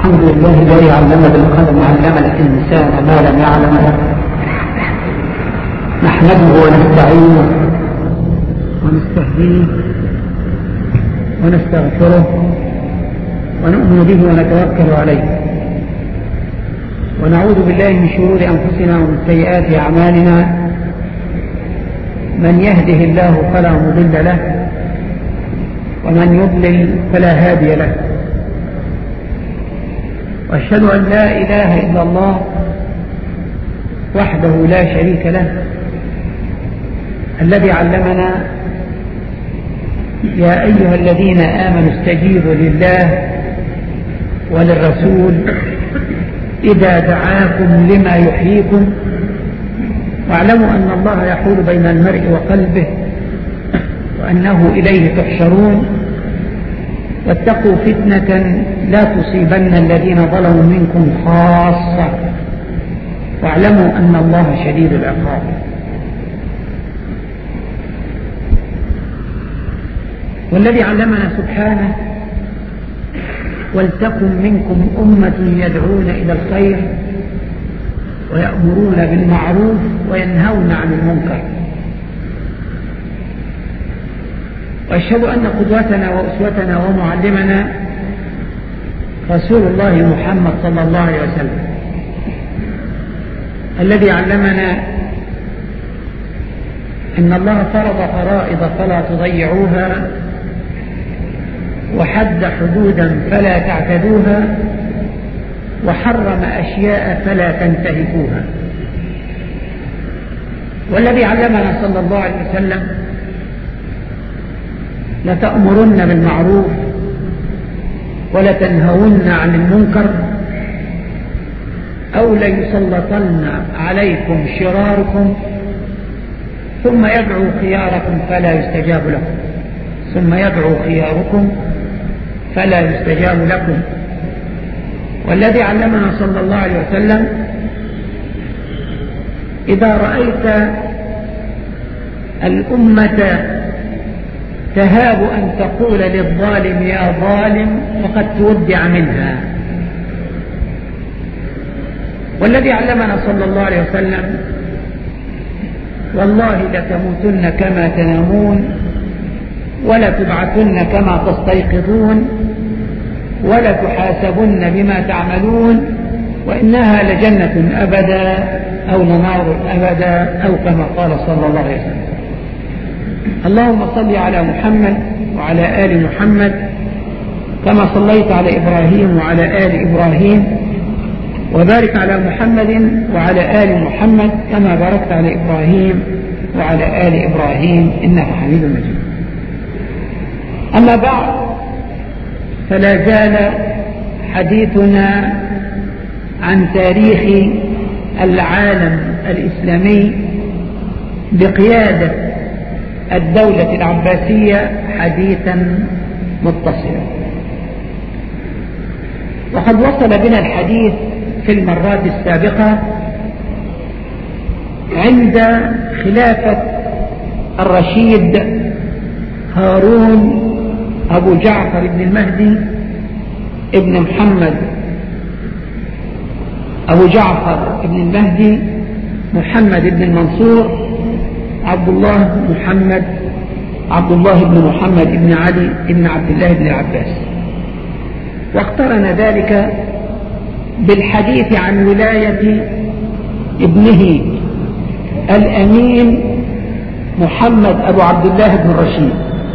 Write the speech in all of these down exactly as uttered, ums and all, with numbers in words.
الحمد لله الذي علم بالقلم علم الإنسان ما لم يعلم. نحمده ونستعينه ونستهديه ونستغفره ونؤمن به ونتوكل عليه، ونعوذ بالله من شرور أنفسنا ومن سيئات أعمالنا. من يهده الله فلا مضل له، ومن يضلل فلا هادي له. وأشهد أن لا إله إلا الله وحده لا شريك له، الذي علمنا يا أيها الذين آمنوا استجيبوا لله وللرسول إذا دعاكم لما يحييكم، واعلموا أن الله يحول بين المرء وقلبه وأنه إليه تحشرون. واتقوا فتنة لا تصيبن الذين ظلموا منكم خاصة، واعلموا أن الله شديد العقاب. والذي علمنا سبحانه ولتكن منكم أمة يدعون إلى الخير ويأمرون بالمعروف وينهون عن المنكر. وأشهد أن قدوتنا وأسوتنا ومعلمنا رسول الله محمد صلى الله عليه وسلم، الذي علمنا إن الله فرض فرائض فلا تضيعوها، وحد حدودا فلا تعتدوها، وحرم أشياء فلا تنتهكوها. والذي علمنا صلى الله عليه وسلم لتأمرن بالمعروف ولتنهون عن المنكر، أو ليسلطن عليكم شراركم ثم يدعو خياركم فلا يستجاب لكم ثم يدعو خياركم فلا يستجاب لكم. والذي علمنا صلى الله عليه وسلم إذا رأيت الأمة تهاب أن تقول للظالم يا ظالم فقد تودع منها. والذي علمنا صلى الله عليه وسلم والله لتموتن كما تنامون، ولتبعثن كما تستيقظون، ولتحاسبن بما تعملون، وإنها لجنة أبدا أو لنار أبدا، أو كما قال صلى الله عليه وسلم. اللهم صل على محمد وعلى آل محمد كما صليت على إبراهيم وعلى آل إبراهيم، وبارك على محمد وعلى آل محمد كما باركت على إبراهيم وعلى آل إبراهيم إنك حميد مجيد. أما بعد، فلا زال حديثنا عن تاريخ العالم الإسلامي بقيادة الدولة العباسية حديثا متصلا. وقد وصل بنا الحديث في المرات السابقة عند خلافة الرشيد هارون أبو جعفر بن المهدي ابن محمد أبو جعفر بن المهدي محمد بن المنصور عبد الله محمد عبد الله بن محمد بن علي بن عبد الله بن العباس. واقترن ذلك بالحديث عن ولاية ابنه الأمين محمد أبو عبد الله بن رشيد،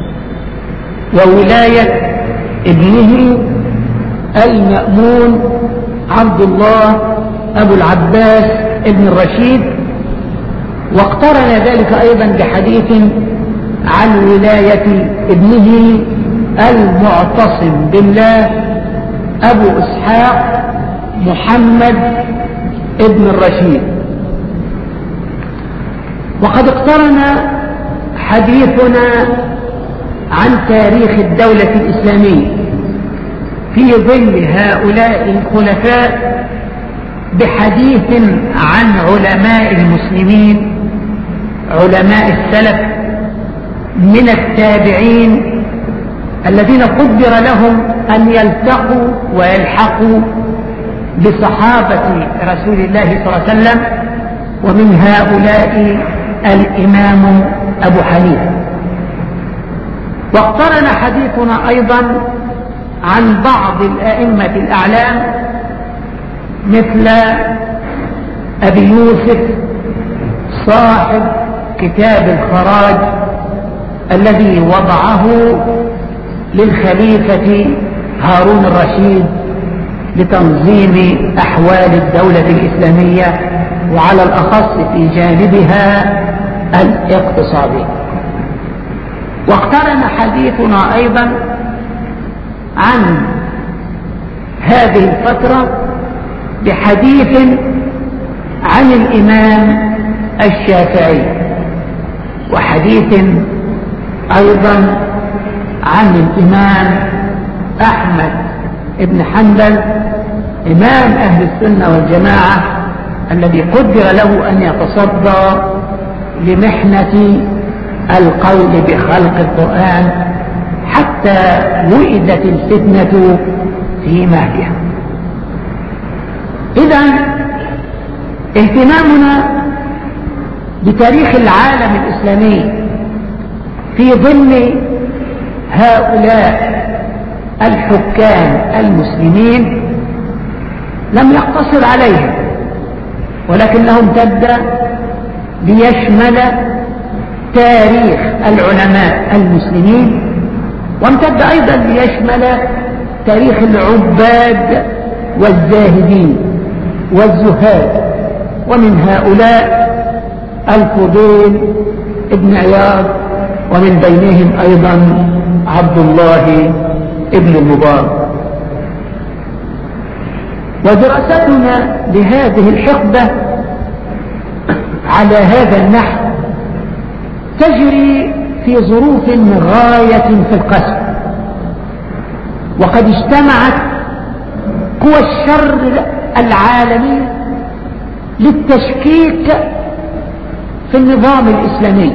وولاية ابنه المأمون عبد الله أبو العباس ابن الرشيد. واقترن ذلك أيضا بحديث عن ولاية ابنه المعتصم بالله أبو إسحاق محمد ابن الرشيد. وقد اقترن حديثنا عن تاريخ الدولة الإسلامية في ظل هؤلاء الخلفاء بحديث عن علماء المسلمين، علماء السلف من التابعين الذين قدر لهم أن يلتقوا ويلحقوا بصحابة رسول الله صلى الله عليه وسلم، ومن هؤلاء الإمام أبو حنيفة. واقترن حديثنا أيضا عن بعض الأئمة الأعلام مثل أبي يوسف صاحب كتاب الخراج الذي وضعه للخليفة هارون الرشيد لتنظيم أحوال الدولة الإسلامية، وعلى الأخص في جانبها الاقتصادي. واقترن حديثنا أيضا عن هذه الفترة بحديث عن الإمام الشافعي، وحديث أيضا عن الإمام أحمد بن حنبل إمام أهل السنة والجماعة الذي قدر له أن يتصدى لمحنة القول بخلق القرآن حتى وئدت الفتنة في مهدها. إذن اهتمامنا بتاريخ العالم الإسلامي في ظل هؤلاء الحكام المسلمين لم يقتصر عليهم، ولكنه امتد ليشمل تاريخ العلماء المسلمين، وامتد أيضا ليشمل تاريخ العباد والزاهدين والزهاد، ومن هؤلاء الفضيل ابن عياض، ومن بينهم أيضا عبد الله ابن المبارك. ودراستنا لهذه الحقبة على هذا النحو تجري في ظروف غاية في القسم، وقد اجتمعت قوى الشر العالمي للتشكيك في النظام الإسلامي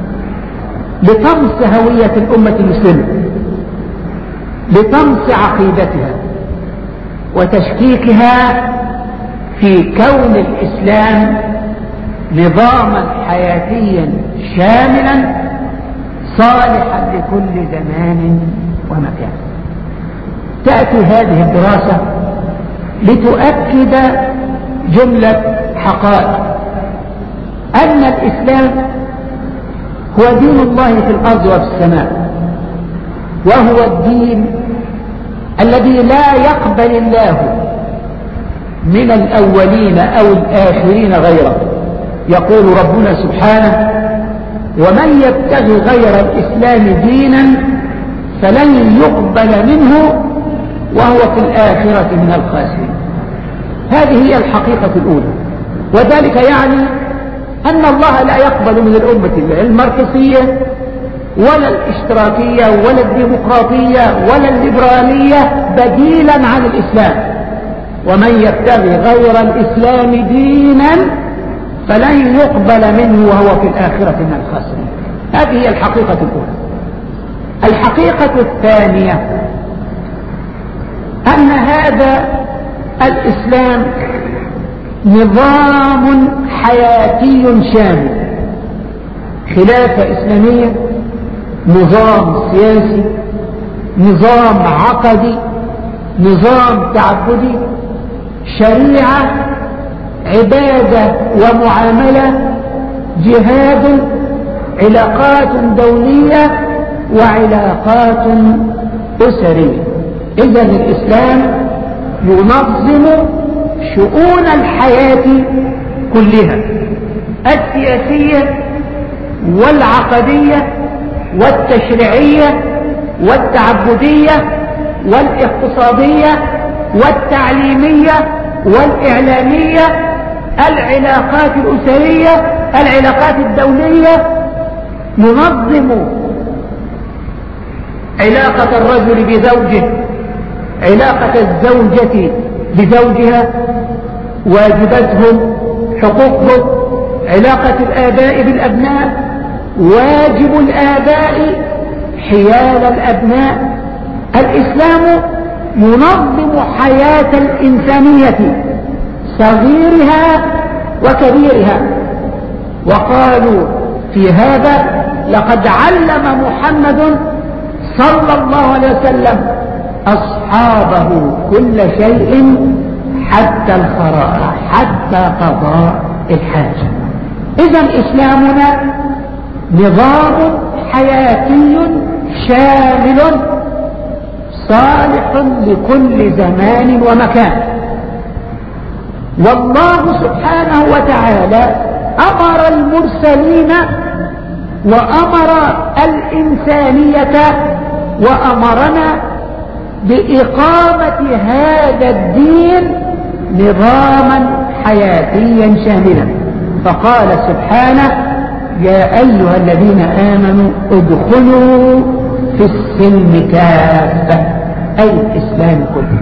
لطمس هوية الأمة المسلمة، لطمس عقيدتها وتشكيكها في كون الإسلام نظاما حياتيا شاملا صالحا لكل زمان ومكان. تأتي هذه الدراسة لتؤكد جملة حقائق: أن الإسلام هو دين الله في الأرض وفي السماء، وهو الدين الذي لا يقبل الله من الأولين أو الآخرين غيره. يقول ربنا سبحانه: ومن يبتغي غير الإسلام دينا فلن يقبل منه وهو في الآخرة من الخاسرين. هذه هي الحقيقة الأولى، وذلك يعني أن الله لا يقبل من الأمة الماركسية ولا الاشتراكية ولا الديمقراطية ولا الليبرالية بديلا عن الإسلام. ومن يبتغي غير الإسلام دينا فلن يقبل منه وهو في الآخرة من الخاسرين. هذه هي الحقيقة الأولى. الحقيقة الثانية أن هذا الإسلام نظام حياتي شامل، خلافة إسلامية، نظام سياسي، نظام عقدي، نظام تعبدي، شريعة، عبادة ومعاملة، جهاد، علاقات دولية وعلاقات أسرية. إذن الإسلام ينظم شؤون الحياة كلها، السياسية والعقدية والتشريعية والتعبدية والاقتصادية والتعليمية والإعلامية، العلاقات الأسرية، العلاقات الدولية. ننظم علاقة الرجل بزوجه، علاقة الزوجة بزوجها، واجباتهم، حقوقهم، علاقة الآباء بالأبناء، واجب الآباء حيال الأبناء. الإسلام ينظم حياة الإنسانية صغيرها وكبيرها. وقالوا في هذا لقد علم محمد صلى الله عليه وسلم أصحابه كل شيء حتى الخراء حتى قضاء الحاجة. إذن إسلامنا نظام حياتي شامل صالح لكل زمان ومكان. والله سبحانه وتعالى أمر المرسلين وأمر الإنسانية وأمرنا بإقامة هذا الدين نظاما حياتيا شاملا. فقال سبحانه يا أيها الذين آمنوا ادخلوا في السلم كافة، أي الإسلام كله.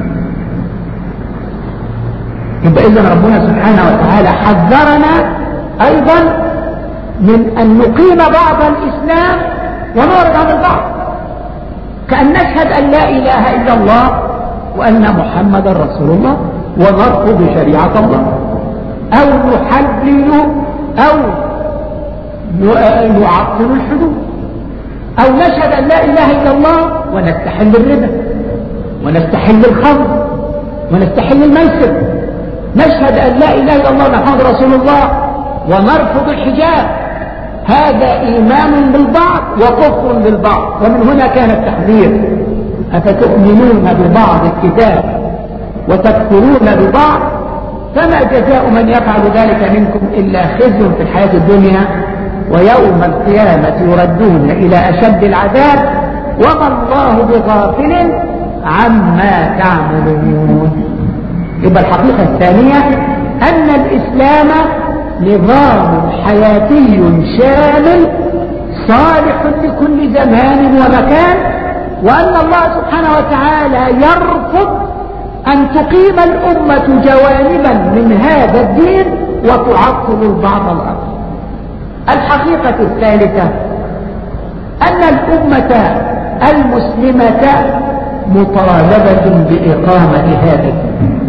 يبقى إذن ربنا سبحانه وتعالى حذرنا أيضا من أن نقيم بعض الإسلام ونعرض عن البعض، كأن نشهد أن لا إله إلا الله وأن محمد رسول الله ونرفض شريعة الله، أو نحلل أو نعطل الحدود، أو نشهد أن لا إله إلا الله ونستحل الربا ونستحل الخمر ونستحل الميسر. نشهد أن لا إله إلا الله محمد رسول الله ونرفض الحجاب. هذا إيمان بالبعض وكفر بالبعض. ومن هنا كان التحذير أفتؤمنون ببعض الكتاب وتكفرون ببعض فما جزاء من يفعل ذلك منكم إلا خزي في الحياة الدنيا ويوم القيامة يردون إلى أشد العذاب وما الله بغافل عما تعملون. يبقى الحقيقة الثانية أن الإسلام نظام حياتي شامل صالح لكل زمان ومكان، وأن الله سبحانه وتعالى يرفض أن تقيم الأمة جوانبا من هذا الدين وتعطل البعض الآخر. الحقيقة الثالثة أن الأمة المسلمة مطالبة بإقامة هذا الدين.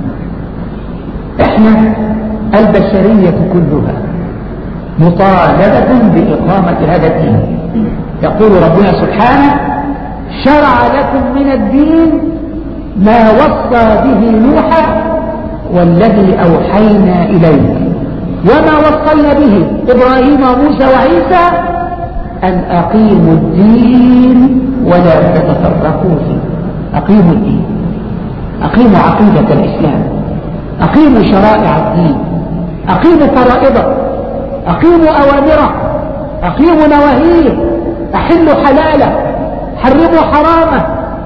احنا البشرية كلها مطالبة بإقامة هذا الدين. يقول ربنا سبحانه شرع لكم من الدين ما وصى به نوحا والذي أوحينا إليك وما وصينا به إبراهيم وموسى وعيسى أن أقيموا الدين ولا تتفرقوا فيه. أقيموا الدين، أقيموا عقيدة الإسلام، أقيموا شرائع الدين، أقيموا فرائضه، أقيموا أوامره، أقيموا نواهيه، أحلوا حلاله، حرموا حرامه،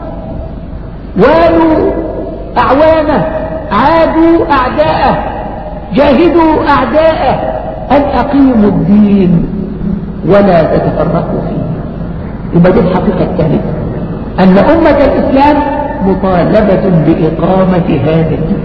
والوا أعوانه، عادوا أعداءه، جاهدوا أعداءه. أن أقيموا الدين ولا تتفرقوا فيه. يبقى دي الحقيقة الثالثة، أن أمة الإسلام مطالبة بإقامة هذا الدين،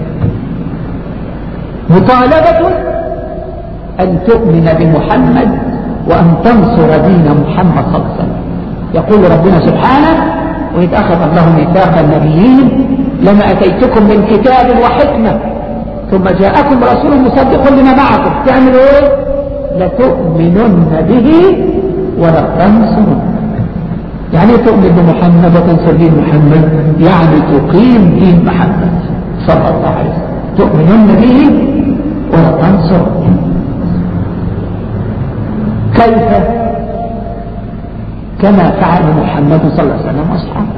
مطالبة أن تؤمن بمحمد وأن تنصر دين محمد صلى الله عليه وسلم. يقول ربنا سبحانه وإذ أخذ الله ميثاق النبيين لما أتيتكم من كتاب وحكمة ثم جاءكم رسول مصدق لما معكم تعملوا إيه؟ لتؤمنن به ولتنصرن. يعني تؤمن بمحمد وتنصر دين محمد، يعني تقيم دين محمد صلى الله عليه وسلم. تؤمنن به ولتنصرن. كيف؟ كما فعل محمد صلى الله عليه وسلم واصحابه.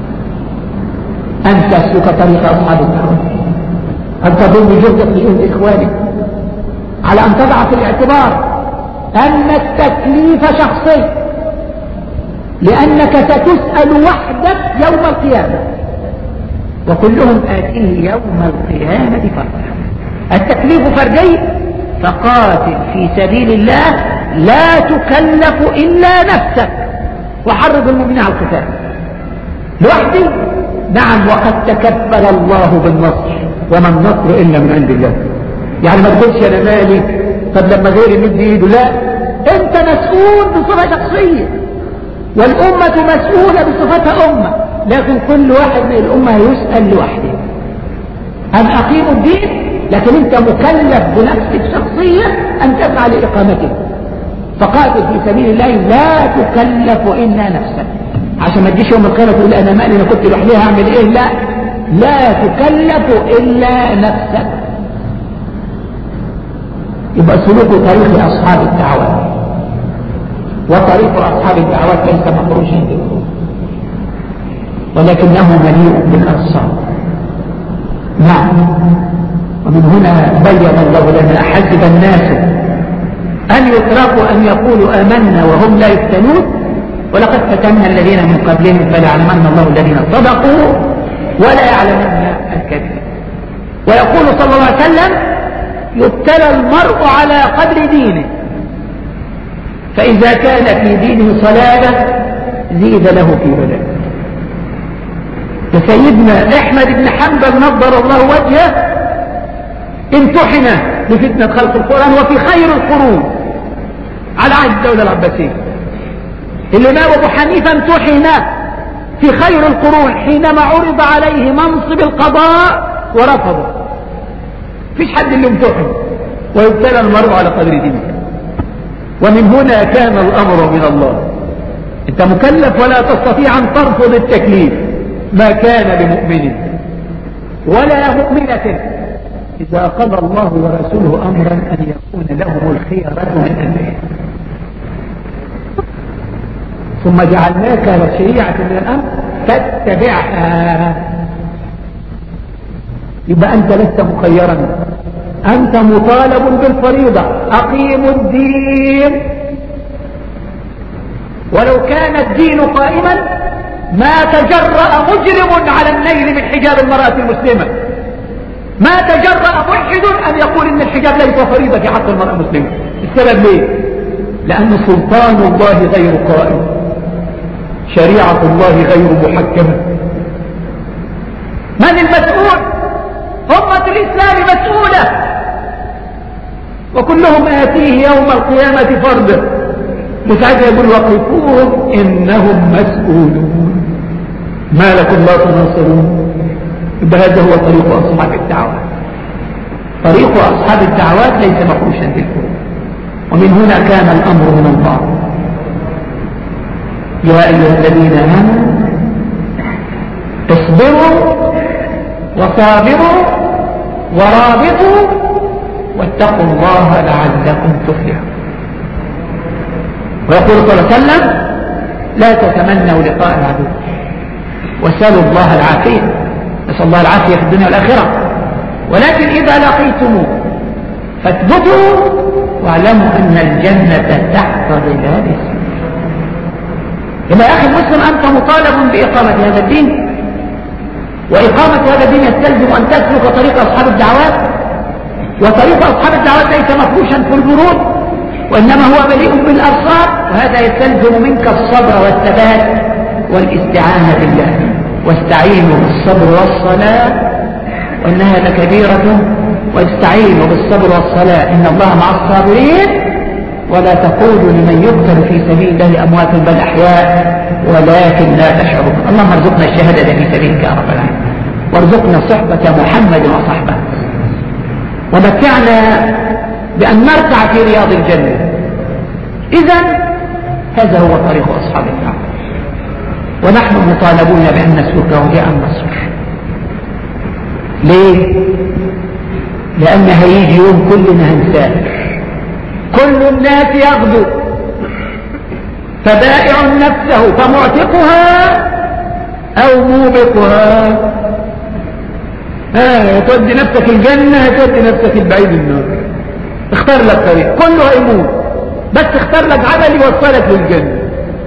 أن تسلك طريق أصحاب الدعوة، أن تضم جهدك لجهد إخوانك، على أن تضع في الاعتبار أن التكليف شخصي، لأنك ستسأل وحدك يوم القيامة وكلهم آتيه يوم القيامة فردا. التكليف فردي، فقاتل في سبيل الله لا تكلف إلا نفسك وحرض المؤمنين على القتال. لوحدي نعم، وقد تكفل الله بالنصر وما النصر إلا من عند الله. يعني ما تقولش أنا مالي طب لما غيري مد ايده، لا، أنت مسؤول بصفة شخصية والأمة مسؤولة بصفتها أمة. لكن كل واحد من الأمة يسأل لوحده أن أقيموا الدين، لكن أنت مكلف بنفسك شخصيا أن تسعى لإقامته. فقاتل في سبيل الله لا تكلف إلا نفسك، عشان ما تجيش يوم القيامة تقول أنا مالي، أنا كنت لوحدي هعمل إيه؟ لا، لا تكلف إلا نفسك. يبقى سلوك طريق أصحاب الدعوات، وطريق أصحاب الدعوات ليس مخروجا منه، ولكنه مليء بالأرصاد. نعم. ومن هنا بين الله لنا حسب الناس أن يتركوا أن يقولوا آمنا وهم لا يفتنون، ولقد فتنا الذين من قبلهم فليعلمن الله الذين صدقوا ولا يعلمن الكاذبين. ويقول صلى الله عليه وسلم يبتلى المرء على قدر دينه، فإذا كان في دينه صلابة زيد له في بلاء. سيدنا أحمد بن حنبل نضر الله وجهه امتحن بفتنة خلق القرآن وفي خير القرون على عهد الدولة العباسية. الإمام أبو حنيفة امتحن في خير القرون حينما عرض عليه منصب القضاء ورفضه. فيش حد اللي امتحن. ويبتلى المرء على قدر دينه. ومن هنا كان الأمر من الله. أنت مكلف ولا تستطيع أن ترفض التكليف، ما كان لمؤمن ولا مؤمنة إذا قضى الله ورسوله أمرا أن يكون لهم الخيرة من أمره. ثم جعلناك على شريعة من الأمر فاتبعها. يبقى أنت لست مخيرا، أنت مطالب بالفريضة. أقيموا الدين. ولو كان الدين قائما ما تجرأ مجرم على النيل من حجاب المرأة المسلمة، ما تجرأ ملحد أن يقول إن الحجاب ليس فريضة في حق المرأة المسلمة. السبب ليه؟ لأن سلطان الله غير قائم، شريعة الله غير محكمة. من المسؤول؟ أمة الإسلام مسؤولة، وكلهم آتيه يوم القيامة فردا. وساعتها يقول وقفوهم إنهم مسؤولون. ما لكم لا تناصرون؟ هذا هو طريق أصحاب الدعوات. طريق أصحاب الدعوات ليس مخروشا بالكون. ومن هنا كان الأمر من الله. يا أيها الذين آمنوا اصبروا وصابروا ورابطوا واتقوا الله لعلكم تفلحون. ويقول صلى الله عليه وسلم لا تتمنوا لقاء العدو وسألوا الله العافية، نسأل الله العافية في الدنيا والآخرة. ولكن إذا لقيتموه فاثبتوا واعلموا أن الجنة تحت ظلال السماء. إذا يا أخي المسلم أنت مطالب بإقامة هذا الدين، وإقامة هذا الدين يستلزم أن تسلك طريق أصحاب الدعوات. وطريق أصحاب الدعوات ليس مفروشا في البرود، وإنما هو مليء بالأبصار. وهذا يستلزم منك الصبر والثبات والاستعانة بالله. واستعينوا بالصبر والصلاة وإنها لكبيرة، واستعينوا بالصبر والصلاة إن الله مع الصابرين. ولا تقولوا لمن يقتل في سبيل الله أموات بل أحياء ولكن لا تشعرون. اللهم ارزقنا الشهادة في سبيلك يا رب العالمين، وارزقنا صحبة محمد وصحبه، ومتعنا بأن نرتع في رياض الجنة. إذن هذا هو طريق أصحاب الدعوة، ونحن مطالبون بأن نسلكه بأن نصبر. ليه؟ لأن هيجي يوم كلنا هنسافر، كل الناس يغدو، فبائع نفسه فمعتقها أو موبقها. ها تودي نفسك الجنة، تودي نفسك البعيد النار. اختار لك طريق، كله هيموت، بس اختار لك عمل يوصلك للجنة.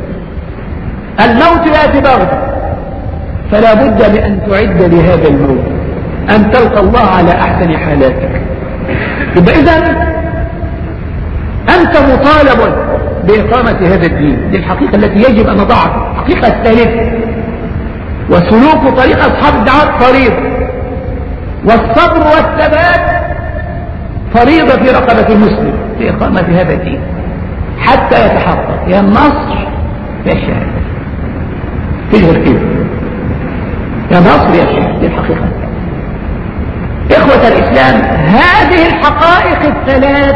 الموت يأتي بغتة، فلا بد من أن تعد لهذا الموت، أن تلقى الله على أحسن حالاتك. يبقى إذن أنت مطالب بإقامة هذا الدين. دي الحقيقة التي يجب أن نضعها، الحقيقة الثالثة. وسلوك طريق أصحاب الدعوات فريضة، والصبر والثبات فريضة في رقبة المسلم في إقامة هذا الدين حتى يتحقق يا النصر يا الشهادة. في غير كده. يا ناصر يا شيخ، دي الحقيقة. إخوة الإسلام، هذه الحقائق الثلاث،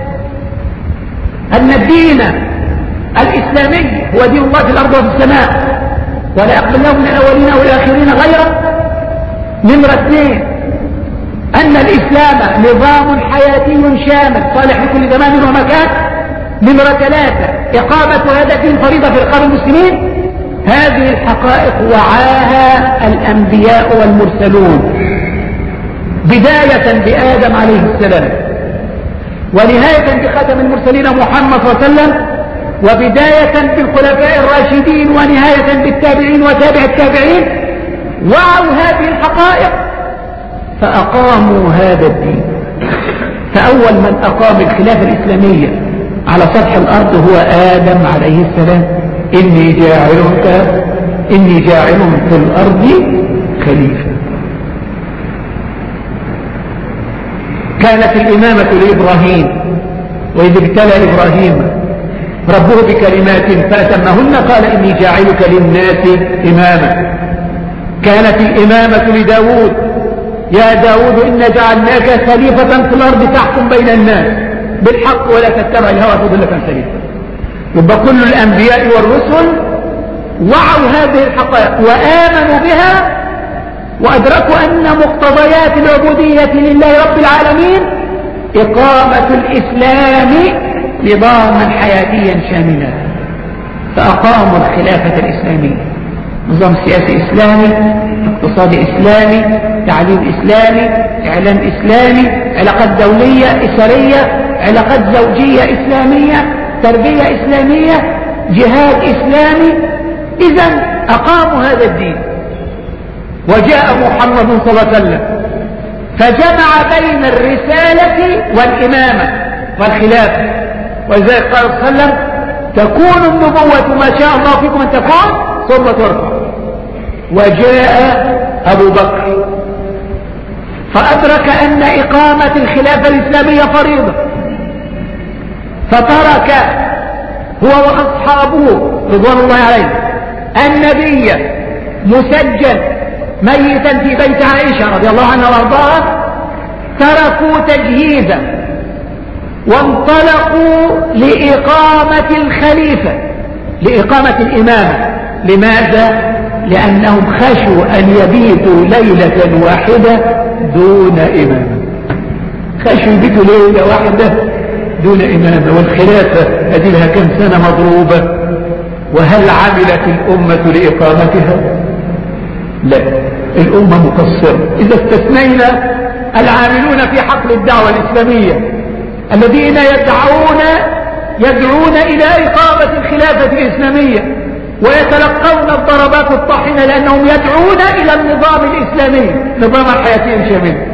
أن الدين الإسلامي هو دين الله في الأرض وفي السماء، ولا يقبل له من الأولين والآخرين غيره. نمرة اثنين، أن الإسلام نظام حياتي شامل صالح لكل زمان ومكان. نمرة ثلاثة، إقامة هذا الدين فريضة في رقاب المسلمين. هذه الحقائق وعاها الأنبياء والمرسلون، بداية بآدم عليه السلام، ونهاية بخاتم المرسلين محمد صلى الله عليه وسلم، وبداية بالخلفاء الراشدين، ونهاية بالتابعين وتابع التابعين. وعوا هذه الحقائق فأقاموا هذا الدين. فأول من أقام الخلافة الإسلامية على سطح الأرض هو آدم عليه السلام. إني جاعلك إني جاعل في الأرض خليفة. كانت الإمامة لإبراهيم، وإذ ابتلى إبراهيم ربه بكلمات فأتمهن قال إني جاعلك للناس إماما. كانت الإمامة لداود، يا داود إنا جعلناك خليفة في الأرض تحكم بين الناس بالحق ولا تتبع الهوى فتضلك عن سبيل الله. يبقى كل الأنبياء والرسل وعوا هذه الحقائق وآمنوا بها، وأدركوا أن مقتضيات العبودية لله رب العالمين إقامة الإسلام نظاما حياتيا شاملا. فأقاموا الخلافة الإسلامية، نظام سياسي إسلامي، اقتصادي إسلامي، تعليم إسلامي، إعلام إسلامي، علاقات دولية إسرية، علاقات زوجية إسلامية، تربية إسلامية، جهاد إسلامي. إذن أقاموا هذا الدين. وجاء محمد صلى الله عليه وسلم فجمع بين الرسالة والإمامة والخلافة. ولذلك قال صلى الله عليه وسلم تكون النبوة ما شاء الله فيكم أن تكون ثم ترفع. وجاء أبو بكر فأدرك أن إقامة الخلافة الإسلامية فريضة، فترك هو وأصحابه رضوان الله عليه النبي مسجل ميتا في بيت عائشة رضي الله عنها وارضاها، تركوا تجهيزا وانطلقوا لإقامة الخليفة، لإقامة الإمامة. لماذا؟ لأنهم خشوا أن يبيتوا ليلة واحدة دون إمامة. خشوا يبيتوا ليلة واحدة دون إمامة. والخلافة هذه لها كم سنة مضروبة، وهل عملت الأمة لإقامتها؟ لا، الأمة مقصرة. إذا استثنينا العاملون في حقل الدعوة الإسلامية الذين يدعون يدعون إلى إقامة الخلافة الإسلامية ويتلقون الضربات الطاحنة لأنهم يدعون إلى النظام الإسلامي نظاما حياتيا شاملا.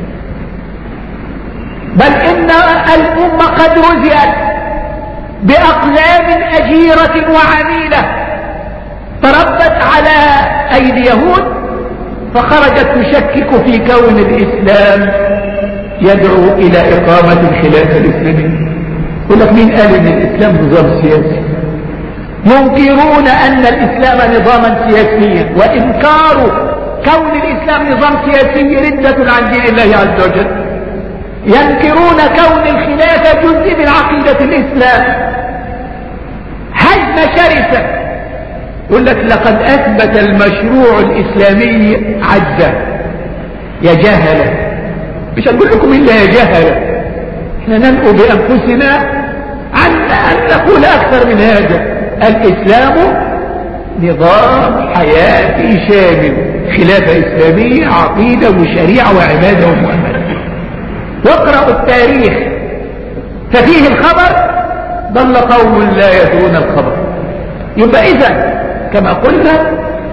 بل إن الأمة قد رزئت بأقلام أجيرة وعميلة تربت على أيدي يهود، فخرجت تشكك في كون الإسلام يدعو إلى إقامة الخلافة الإسلامية. يقول لك مين قال إن الإسلام نظام سياسي؟ ينكرون أن الإسلام نظاما سياسيا، وإنكار كون الإسلام نظام سياسي ردة عن دين الله عز وجل. ينكرون كون الخلافة جزء من عقيدة الإسلام. هجمة شرسة. يقول لك لقد أثبت المشروع الإسلامي عجزا. يا جهلة، مش هقول لكم إلا يا جهلة، احنا ننقو بأنفسنا عن أن نقول أكثر من هذا. الإسلام نظام حياتي شامل، خلافة إسلامية، عقيدة وشريعة وعبادة ومعاملة. واقرأوا التاريخ ففيه الخبر ضل قوم لا يدرون الخبر. يبقى إذا كما قلنا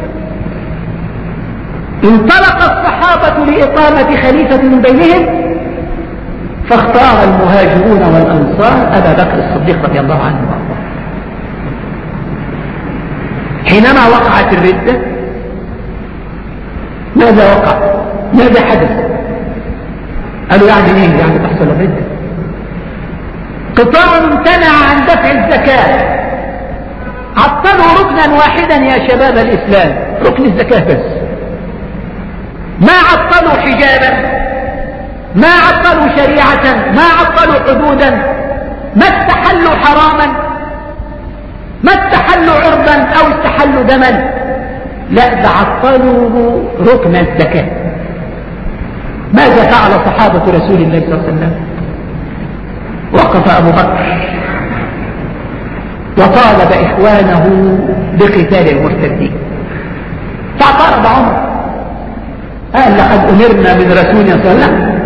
انطلق الصحابة لإقامة خليفة من بينهم، فاختار المهاجرون والأنصار أبا بكر الصديق رضي الله عنه وارضاه. حينما وقعت الردة ماذا وقع؟ ماذا حدث؟ قالوا يعني ايه يعني تحصل الردة؟ قطاع امتنع عن دفع الزكاة، عطلوا ركنا واحدا يا شباب الإسلام، ركن الزكاة بس. ما عطلوا حجابا، ما عطلوا شريعة، ما عطلوا حدودا، ما استحلوا حراما، ما استحلوا عرضا او استحلوا دما، لا ده عطلوا ركن الزكاة. ماذا فعل صحابة رسول الله صلى الله عليه وسلم؟ وقف أبو بكر وطالب إخوانه بقتال المرتدين، فاعترض عمر قال لقد أمرنا من رسول الله صلى الله عليه وسلم،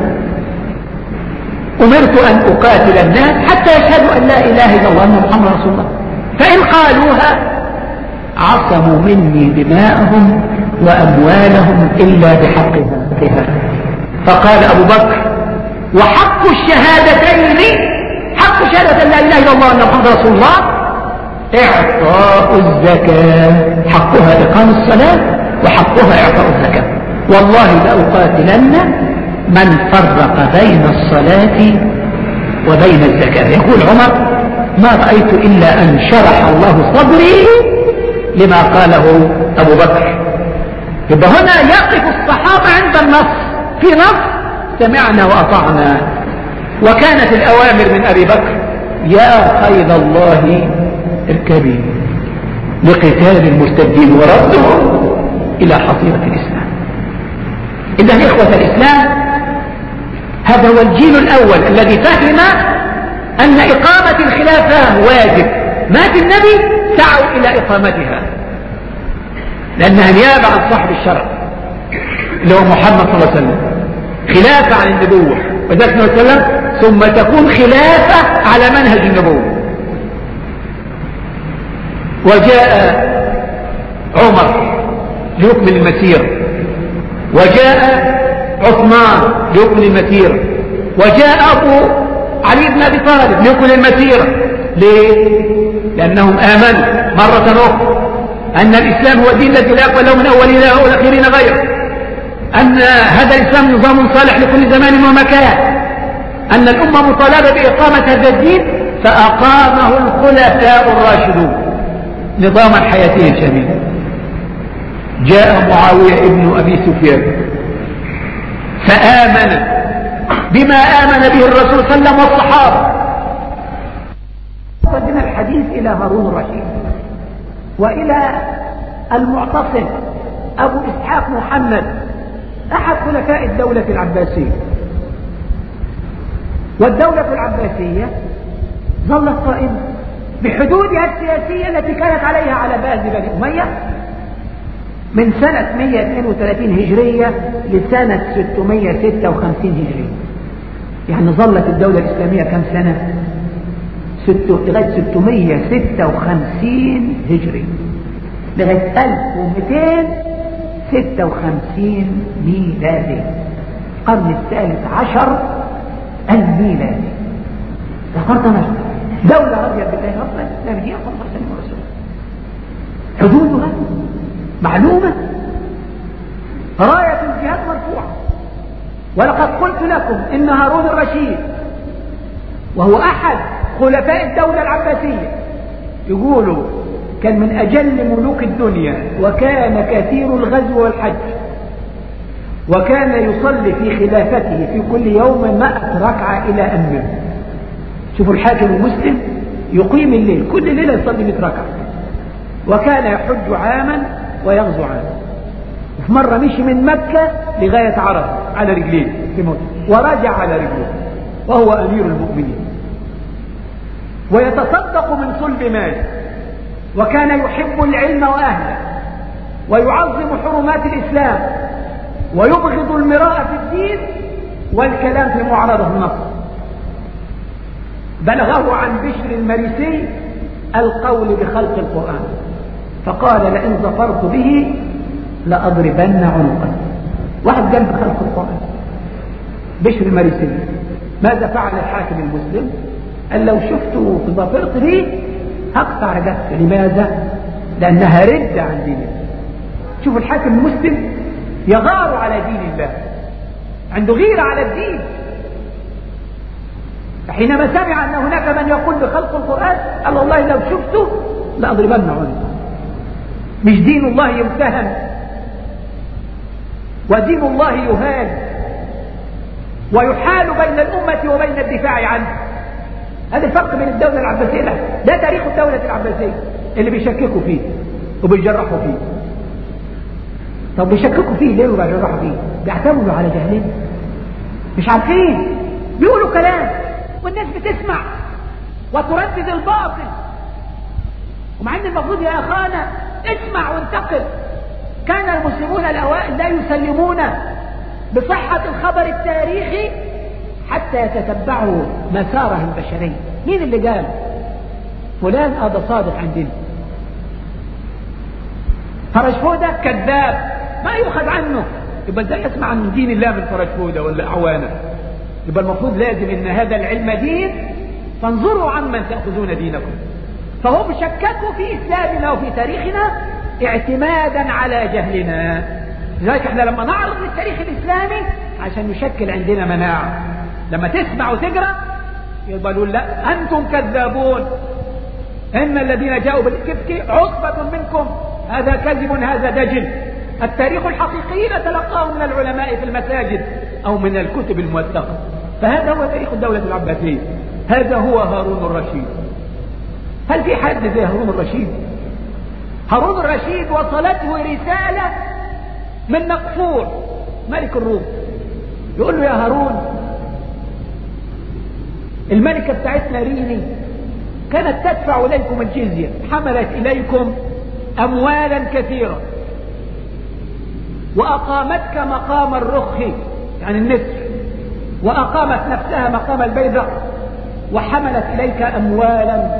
أمرت أن أقاتل الناس حتى يشهدوا أن لا إله إلا الله وأن محمد رسول الله، فإن قالوها عصموا مني دماءهم وأموالهم إلا بحقها. فقال أبو بكر وحق الشهادتين، حق شهادة لا إله إلا الله وأن محمد رسول الله إعطاء الزكاة، حقها إقام الصلاة وحقها إعطاء الزكاة. والله لأقاتلن من فرق بين الصلاة وبين الزكاة. يقول عمر ما رأيت إلا أن شرح الله صدري لما قاله أبو بكر. يبقى هنا يقف الصحابة عند النص، في نص سمعنا وأطعنا. وكانت الأوامر من أبي بكر يا خيل الله اركبي لقتال المرتدين وردهم إلى حصيرة الإسلام. إذن إخوة الإسلام هذا هو الجيل الأول الذي فهم أن إقامة الخلافة واجب، مات النبي سعوا إلى إقامتها لأنها نيابة عن صاحب الشرع اللي هو محمد صلى الله عليه وسلم، خلافة عن النبوة، وذلك صلى الله عليه وسلم ثم تكون خلافة على منهج النبوة. وجاء عمر ليكمل المسير، وجاء عثمان ليكمل المسير، وجاء أبو علي بن أبي طالب ليكمل المسير. ليه؟ لأنهم آمنوا مرة أخرى أن الإسلام هو الدين الذي لا يقبل له من أولين وآخرين غيره، أن هذا الإسلام نظام صالح لكل زمان ومكان، أن الأمة مطالبة بإقامة هذا الدين، فأقامه الخلفاء الراشدون نظاما حياتيا شميلا. جاء معاوية ابن أبي سفيان فآمن بما آمن به الرسول صلى الله عليه وسلم والصحابة. قدم الحديث إلى هارون الرشيد وإلى المعتصم أبو إسحاق محمد أحد خلفاء الدولة العباسية. والدولة العباسية ظلت قائمة بحدودها السياسية التي كانت عليها على بأس بني أمية من سنة مئة واثنين وثلاثين هجرية لسنة ستمئة وستة وخمسين هجرية. يعني ظلت الدولة الإسلامية كم سنة؟ لغاية ستمئة وستة وخمسين هجري، لغاية ألف ومئتين وستة وخمسين ميلادي، القرن الثالث عشر الميلادي. ذكرتنا دولة رضيت بالله ربا الإسلامية صلى الله عليه وسلم ورسوله، حدودها معلومة، راية الجهاد مرفوعة. ولقد قلت لكم إن هارون الرشيد وهو أحد خلفاء الدولة العباسية يقولوا كان من أجل ملوك الدنيا، وكان كثير الغزو والحج، وكان يصلي في خلافته في كل يوم مائة ركعة إلى أن مات. شوفوا الحاكم المسلم يقيم الليل كل ليلة يصلي مئة ركعة، وكان يحج عاما ويغزو عاما. وفي مرة مشي من مكة لغاية عرفة على رجليه في موت، ورجع على رجليه وهو أمير المؤمنين، ويتصدق من صلب ماله، وكان يحب العلم وأهله، ويعظم حرمات الإسلام، ويبغض المراء في الدين والكلام في معارضة النصر. بلغه عن بشر المريسي القول بخلق القرآن، فقال لئن ظفرت به لأضربن عنقه. واحد قال بخلق القرآن بشر المريسي. ماذا فعل الحاكم المسلم؟ قال لو شفته ظفرت به هقطع رقبته. لماذا؟ لأنها ردة عن دين الله. شوف الحاكم المسلم يغار على دين الله، عنده غيرة على الدين. حينما سمع أن هناك من يقول بخلق القرآن قال والله لو شفته لأضربن عنقه. مش دين الله يمتهن ودين الله يهان ويحال بين الأمة وبين الدفاع عنه. هذا الفرق بين الدولة العباسية. ده تاريخ الدولة العباسية اللي بيشككوا فيه وبيجرحوا فيه. طب بيشككوا فيه ليه وبيجرحوا فيه؟ بيعتمدوا على جهلهم، مش عارفين، بيقولوا كلام والناس بتسمع وتردد الباطل، ومع ان المفروض يا اخانا اسمع وانتقل. كان المسلمون الاوائل لا يسلمون بصحة الخبر التاريخي حتى يتتبعوا مساره البشري. مين اللي قال فلان هذا صادق عندنا؟ فرشفودة كذاب ما يؤخذ عنه. يبقى ازاي يسمع عن دين الله من فرشفودة ولا اعوانه؟ يبقى المفروض لازم ان هذا العلم دين، فانظروا عمن تأخذون دينكم. فهم شككوا في اسلامنا وفي تاريخنا اعتمادا على جهلنا. لذلك احنا لما نعرض للتاريخ الاسلامي عشان نشكل عندنا مناعة، لما تسمع وتقرأ يبقى نقول لا انتم كذابون، ان الذين جاءوا بالإفك عصبة منكم، هذا كذب هذا دجل. التاريخ الحقيقي نتلقاه من العلماء في المساجد او من الكتب الموثقة. فهذا هو تاريخ الدولة العباسية، هذا هو هارون الرشيد. هل في حد زي هارون الرشيد؟ هارون الرشيد وصلته رسالة من نقفور ملك الروم، يقول له يا هارون الملكة بتاعتنا ريني كانت تدفع إليكم الجزية، حملت إليكم أموالا كثيرة وأقامتك مقام الرخ يعني النسر، وأقامت نفسها مقام البيضة، وحملت إليك أموالا،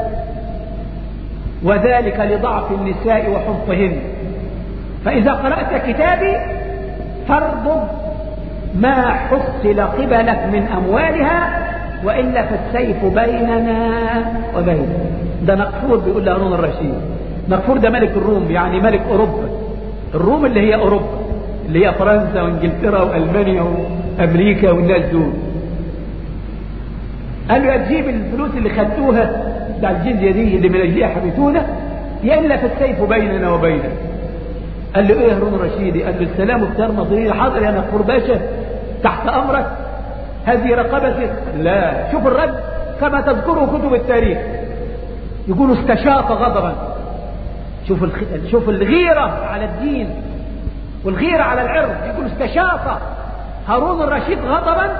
وذلك لضعف النساء وحفظهن. فإذا قرأت كتابي فارضب ما حصل قبلك من أموالها، وإلا فالسيف بيننا وبينك. ده نقفور بيقول لهارون الرشيد. نقفور ده ملك الروم، يعني ملك أوروبا. الروم اللي هي أوروبا، اللي هي فرنسا وانجلترا وألمانيا وأمريكا والناس دول. قال له تجيب الفلوس اللي خدتوها بتاع الجزية دي اللي من أجلها حبيتونا، يا إلا فالسيف بيننا وبينك. قال له إيه هارون الرشيد؟ قال له السلام اختار مصيري. حاضر يا نقفور باشا، تحت أمرك. هذه رقبتك. لا، شوف الرد كما تذكره كتب التاريخ، يقولوا استشاط غضبا. شوف الخ... شوف الغيرة على الدين والغيرة على العرض. يقول استشاط هارون الرشيد غضبا،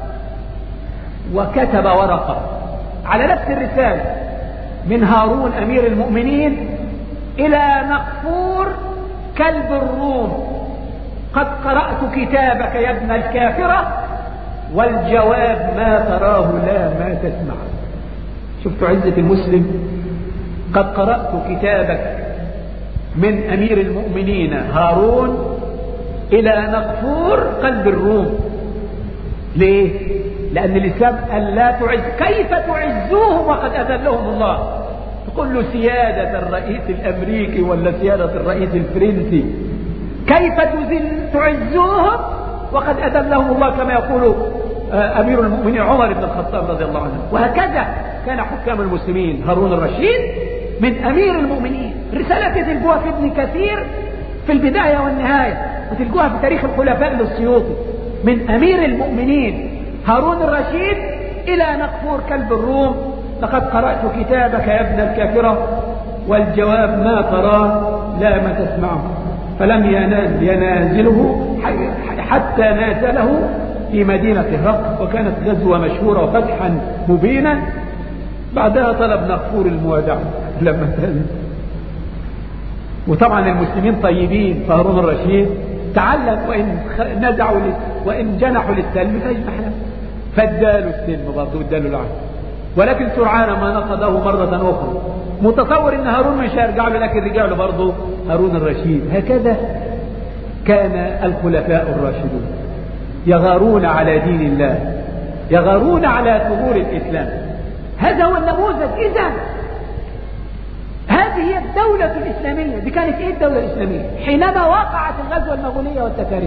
وكتب ورقة على نفس الرسالة من هارون أمير المؤمنين إلى نقفور كلب الروم: قد قرأت كتابك يا ابن الكافرة، والجواب ما تراه لا ما تسمع. شفت عزة المسلم؟ قد قرأت كتابك من أمير المؤمنين هارون إلى نقفور قلب الروم. ليه؟ لأن الإسلام قال لا تعز. كيف تعزوهم وقد أذلهم الله؟ تقول له سيادة الرئيس الأمريكي ولا سيادة الرئيس الفرنسي. كيف تذل تعزوهم وقد أذلهم الله، كما يقول أمير المؤمنين عمر بن الخطاب رضي الله عنه. وهكذا كان حكام المسلمين. هارون الرشيد من أمير المؤمنين. رسالة تلقوها في ابن كثير في البداية والنهاية، وتلقوها في تاريخ الخلفاء للسيوطي. من أمير المؤمنين هارون الرشيد إلى نقفور كلب الروم: لقد قرأت كتابك يا ابن الكافرة، والجواب ما تراه لا ما تسمعه. فلم ينال ينازله حتى نازله في مدينة هرقل، وكانت غزوة مشهورة وفتحا مبينا. بعدها طلب نقفور الموادعة لما تنزل. وطبعا المسلمين طيبين، فهارون الرشيد تعلم وإن نزعوا وإن جنحوا للسلم فيجنح، فادالوا السلم برضه وادالوا العهد. ولكن سرعان ما نقضه مرة أخرى، متصور ان هارون مش هيرجع له، لكن رجع له برضه هارون الرشيد. هكذا كان الخلفاء الراشدون يغارون على دين الله، يغارون على ثغور الإسلام. هذا هو النموذج. إذا هذه هي الدولة الإسلامية. دي كانت إيه الدولة الإسلامية حينما وقعت الغزوة المغولية والتتارية؟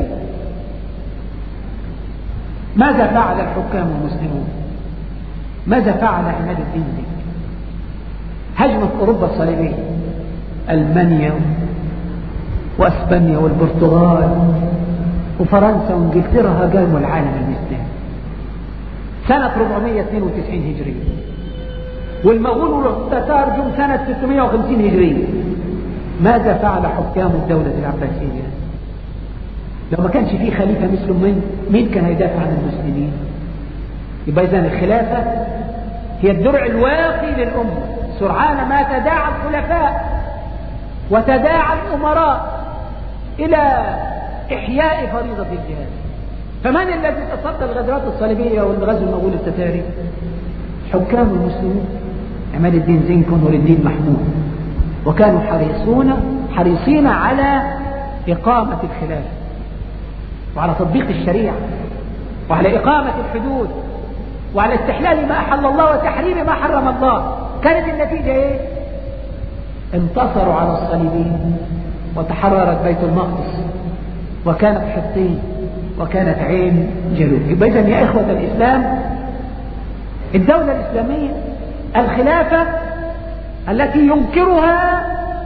ماذا فعل الحكام المسلمون؟ ماذا فعل عماد الدين دي؟ هجمت أوروبا الصليبية، ألمانيا وأسبانيا والبرتغال وفرنسا وانجلترا هاجموا العالم الإسلامي سنة أربعمائة واثنين وتسعين هجرية، والمغول والتتار جم سنة ستمائة وخمسين هجرية. ماذا فعل حكام الدولة العباسية؟ لو ما كانش فيه خليفة مثل مين مين كان هيدافع عن المسلمين؟ يبقى إذن الخلافة هي الدرع الواقي للأمة. سرعان ما تداعى الخلفاء وتداعى الأمراء إلى إحياء فريضة الجهاد. فمن الذي تصدى الغزوات الصليبية والغزو المغول التتاري؟ حكام المسلمين، عماد الدين زنكي ونور الدين محمود، وكانوا حريصون حريصين على إقامة الخلافة وعلى تطبيق الشريعة وعلى إقامة الحدود وعلى استحلال ما أحل الله وتحريم ما حرم الله. كانت النتيجة إيه؟ انتصروا على الصليبيين وتحررت بيت المقدس وكانت حطين وكانت عين جلوب. يبقى إذن يا إخوة الإسلام، الدولة الإسلامية الخلافة التي ينكرها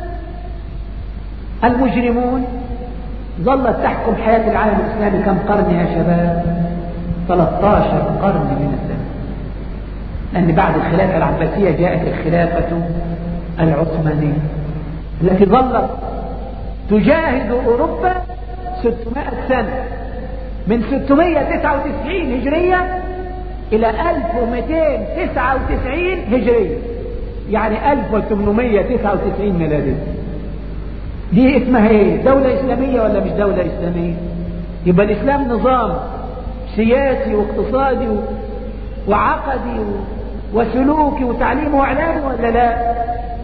المجرمون ظلت تحكم حياة العالم الإسلامي كم قرن يا شباب؟ ثلاثة عشر قرن من الزمن. لأن بعد الخلافة العباسية جاءت الخلافة العثمانية التي ظلت تجاهد أوروبا ستمائة سنة، من ستمائة وتسعة وتسعين هجرية إلى ألف ومئتين وتسعة وتسعين هجرية، يعني ألف وثمانمائة وتسعة وتسعين ميلادية. دي اسمها ايه؟ دولة إسلامية ولا مش دولة إسلامية؟ يبقى الإسلام نظام سياسي واقتصادي وعقدي وسلوكي وتعليم وإعلام ولا لا؟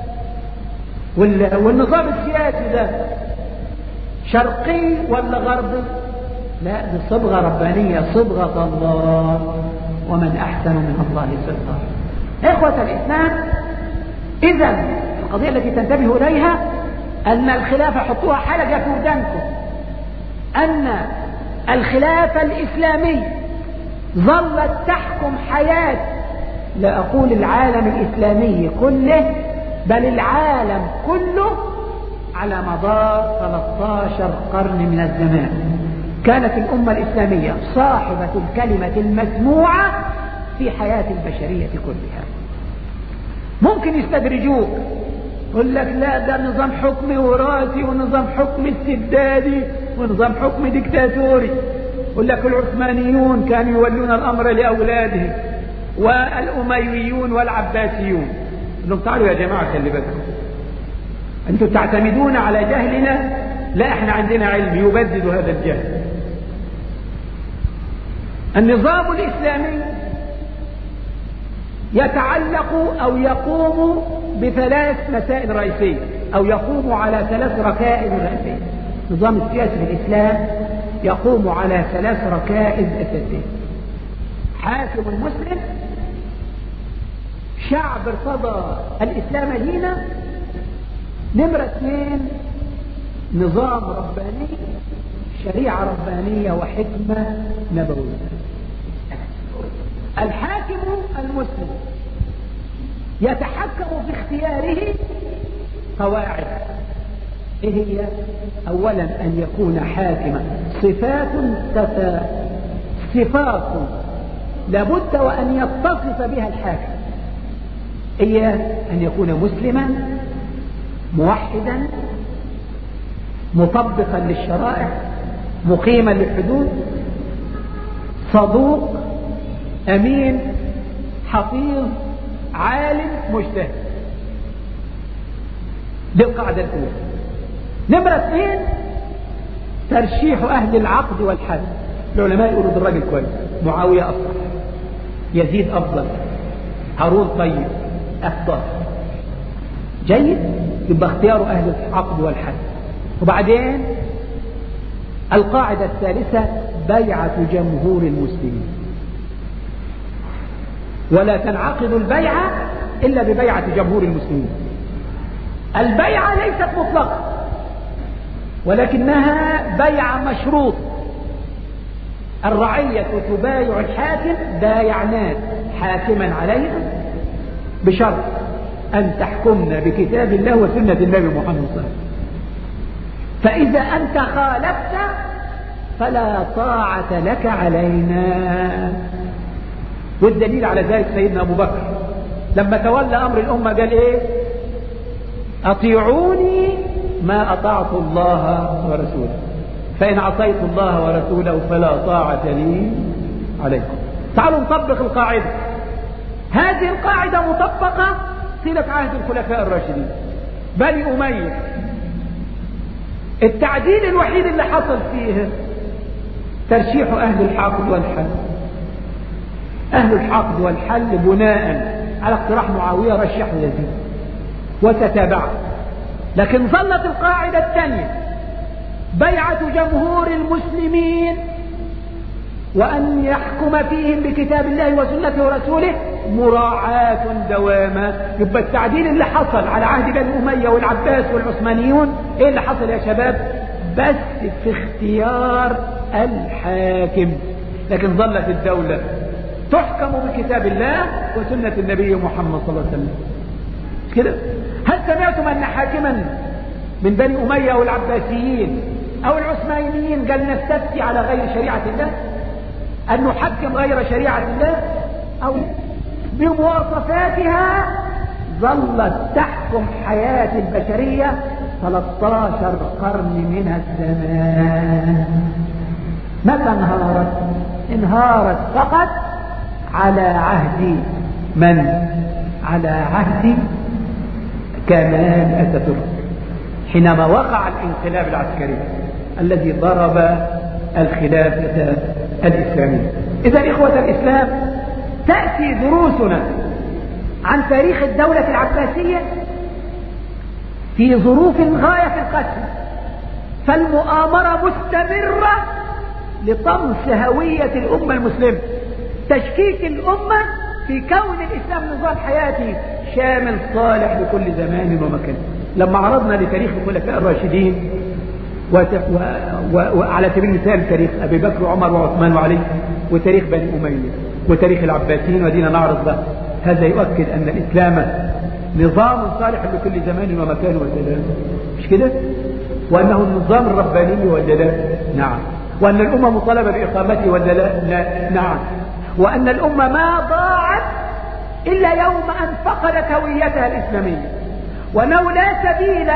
والنظام السياسي ده شرقي ولا غربي؟ لا، دي صبغة ربانية، صبغة الله، ومن أحسن من الله صبغة. إخوة الإسلام، إذن القضية التي تنتبه إليها أن الخلافة، حطوها حلقة في ودانكم، أن الخلافة الإسلامية ظلت تحكم حياة، لا أقول العالم الإسلامي كله، بل العالم كله على مدار ثلاثة عشر قرن من الزمان. كانت الأمة الإسلامية صاحبة الكلمة المسموعة في حياة البشرية كلها. ممكن يستدرجوك، يقول لك لا، ده نظام حكمي وراثي ونظام حكمي استبدادي ونظام حكمي ديكتاتوري. يقول لك العثمانيون كانوا يولون الأمر لأولادهم والأمويون والعباسيون. انهم تعالوا يا جماعة خلي بالكم، انتم تعتمدون على جهلنا، لا احنا عندنا علم يبدد هذا الجهل. النظام الإسلامي يتعلق أو يقوم بثلاث مسائل رئيسية، أو يقوم على ثلاث ركائز رئيسية. النظام السياسي في الإسلام يقوم على ثلاث ركائز أساسية: حاكم مسلم، شعب ارتضى الإسلام دينا، نمرة اثنين نظام رباني، شريعة ربانية وحكمة نبوية. الحاكم المسلم يتحكم في اختياره قواعد. ايه هي؟ اولا ان يكون حاكما، صفات تتا صفات لابد وان يتصف بها الحاكم. هي ان يكون مسلما، موحدا، مطبقا للشرائع، مقيما للحدود، صدوق، امين، حفيظ، عالم، مجتهد. دي القاعدة الأولى. نمرة اثنين ترشيح أهل العقد والحد. العلماء يقولوا ده الراجل كويس، معاوية أفضل، يزيد أفضل، هارون طيب، أفضل، جيد، يبقى اختيار أهل العقد والحد. وبعدين القاعدة الثالثة بيعة جمهور المسلمين، ولا تنعقد البيعة إلا ببيعة جمهور المسلمين. البيعة ليست مطلقة، ولكنها بيعة مشروط. الرعية تبايع الحاكم بايعنات حاكما عليها بشرط أن تحكمنا بكتاب الله وسنة النبي محمد صلى الله عليه وسلم. فإذا أنت خالفت فلا طاعة لك علينا. والدليل على ذلك سيدنا أبو بكر لما تولى أمر الأمة قال إيه؟ أطيعوني ما أطعت الله ورسوله، فإن عصيت الله ورسوله فلا طاعة لي عليكم. تعالوا نطبق القاعدة. هذه القاعدة مطبقة طيلة عهد الخلفاء الراشدين بني أمية. التعديل الوحيد اللي حصل فيه ترشيح أهل الحقد والحل. أهل الحقد والحل بناء على اقتراح معاوية رشحوا يزيد وتتابعوا. لكن ظلت القاعدة الثانية بيعة جمهور المسلمين وأن يحكم فيهم بكتاب الله وسنة ورسوله مراعاة دوامة. يبقى التعديل اللي حصل على عهد بني أمية والعباس والعثمانيون ايه اللي حصل يا شباب؟ بس في اختيار الحاكم. لكن ظلت الدولة تحكم بكتاب الله وسنة النبي محمد صلى الله عليه وسلم كده. هل سمعتم أن حاكما من بني أمية والعباسيين أو العثمانيين قال نستفتي على غير شريعة الله، أن نحكم غير شريعة الله؟ أو بمواصفاتها ظلت تحكم حياة البشرية ثلاثة عشر قرن من الزمان. متى انهارت؟ انهارت فقط على عهد من؟ على عهد كمال أتاتورك حينما وقع الانقلاب العسكري الذي ضرب الخلافة الإسلامية. إذا إخوة الإسلام تأتي دروسنا عن تاريخ الدولة العباسية في ظروف غاية في القسوة، فالمؤامرة مستمرة لطمس هوية الأمة المسلمة، تشكيك الأمة في كون الإسلام نظام حياتي شامل صالح لكل زمان ومكان. لما عرضنا لتاريخ الخلفاء الراشدين وعلى سبيل المثال تاريخ أبي بكر وعمر وعثمان وعلي وتاريخ بني أمية وتاريخ العباسيين ودينا نعرض ده، هذا يؤكد أن الإسلام نظام صالح لكل زمان ومكان وزمان، مش كده؟ وأنه النظام الرباني ولا لا؟ نعم. وأن الأمة مطالبة بإقامته ولا لا؟ لا. نعم. وأن الأمة ما ضاعت إلا يوم أن فقدت هويتها الإسلامية، وأنه لا سبيل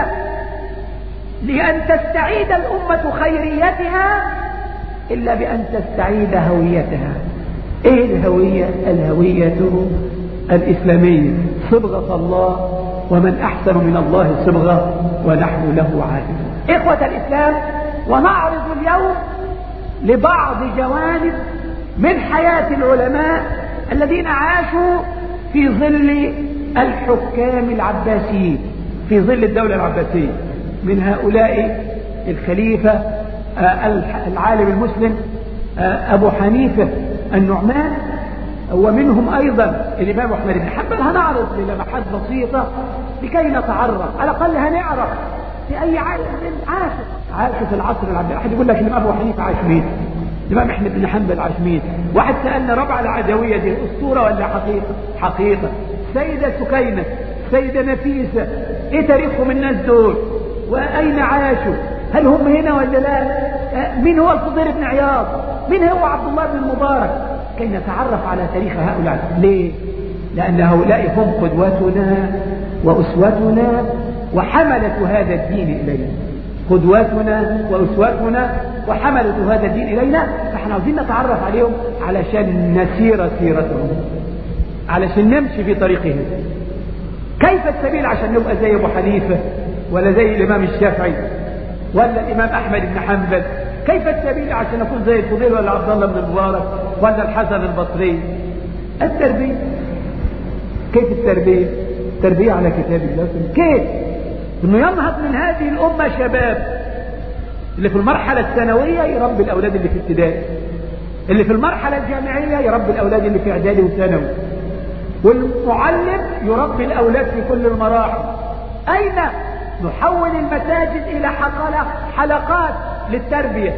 لأن تستعيد الأمة خيريتها إلا بأن تستعيد هويتها. إيه الهوية؟ الهوية الإسلامية، صبغة الله، ومن أحسن من الله صبغة ونحن له عابدون. إخوة الإسلام، ونعرض اليوم لبعض جوانب من حياة العلماء الذين عاشوا في ظل الحكام العباسيين، في ظل الدولة العباسية. من هؤلاء الخليفة العالم المسلم أبو حنيفة النعمان، ومنهم أيضا الإمام أحمد بن حنبل. هنعرض للمحات بسيطة لكي نتعرف، على الأقل هنعرف في أي عالم عاش عاش في العصر العباسي. أحد يقول لك الإمام أبو حنيفة عاش مين؟ الإمام أحمد بن حنبل عاش مين؟ واحد سألنا ربع العدوية دي أسطورة ولا حقيقة؟ حقيقة. سيدة سكينة، سيدة نفيسة، إيه تاريخهم الناس دول؟ وأين عاشوا؟ هل هم هنا ولا لا؟ مين هو الفضيل بن عياض؟ مين هو عبد الله بن المبارك؟ كي نتعرف على تاريخ هؤلاء. ليه؟ لأن هؤلاء هم قدوتنا وأسوتنا وحملة هذا الدين إلينا. قدوتنا وأسوتنا وحملة هذا الدين إلينا، فإحنا عاوزين نتعرف عليهم علشان نسير سيرتهم، علشان نمشي في طريقهم. كيف السبيل عشان نبقى زي أبو حنيفة ولا زي الإمام الشافعي ولا الإمام أحمد بن حنبل؟ كيف السبيل عشان نكون زي الفضيل ولا عبد الله بن المبارك ولا الحسن البصري؟ التربية. كيف التربية؟ التربية على كتاب الله. كيف؟ انه ينهض من هذه الأمة شباب اللي في المرحلة الثانوية يربي الأولاد اللي في ابتدائي، اللي في المرحلة الجامعية يربي الأولاد اللي في إعدادي وثانوي، والمعلم يربي الأولاد في كل المراحل. أين نحول المساجد إلى حلقات للتربية؟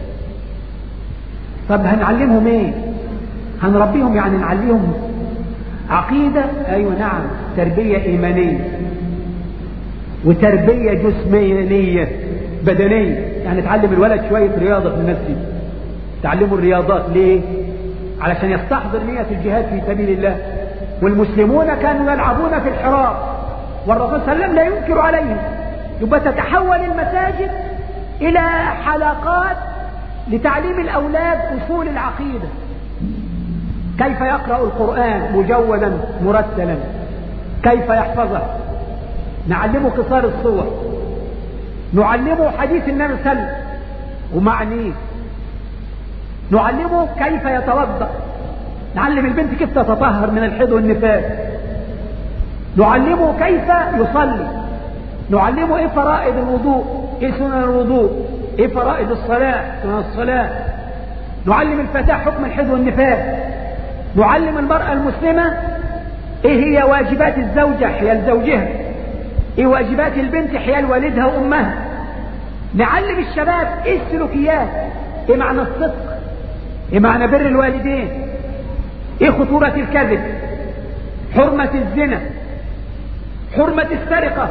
طب هنعلمهم ايه؟ هنربيهم يعني نعلمهم عقيدة؟ ايوه نعم، تربية ايمانية وتربية جسمانية بدنية، يعني تعلم الولد شوية رياضة في المسجد، تعلموا الرياضات. ليه؟ علشان يستحضر نية الجهاد في سبيل الله. والمسلمون كانوا يلعبون في الحراب والرسول صلى الله عليه وسلم لا ينكر عليهم. يبقى تتحول المساجد إلى حلقات لتعليم الأولاد أصول العقيدة، كيف يقرأ القرآن مجودا مرتلا، كيف يحفظه، نعلمه قصار الصور، نعلمه حديث النبي صلى الله عليه وسلم ومعنيه، نعلمه كيف يتوضأ، نعلم البنت كيف تتطهر من الحيض والنفاس، نعلمه كيف يصلي، نعلمه ايه فرائض الوضوء، ايه سنن الوضوء، ايه فرائض الصلاة، سنن الصلاة، نعلم الفتاة حكم الحيض والنفاس، نعلم المرأة المسلمة ايه هي واجبات الزوجة حيال زوجها، ايه واجبات البنت حيال والدها وامها، نعلم الشباب ايه السلوكيات، ايه معنى الصدق، ايه معنى بر الوالدين، ايه خطورة الكذب، حرمة الزنا، حرمة السرقة،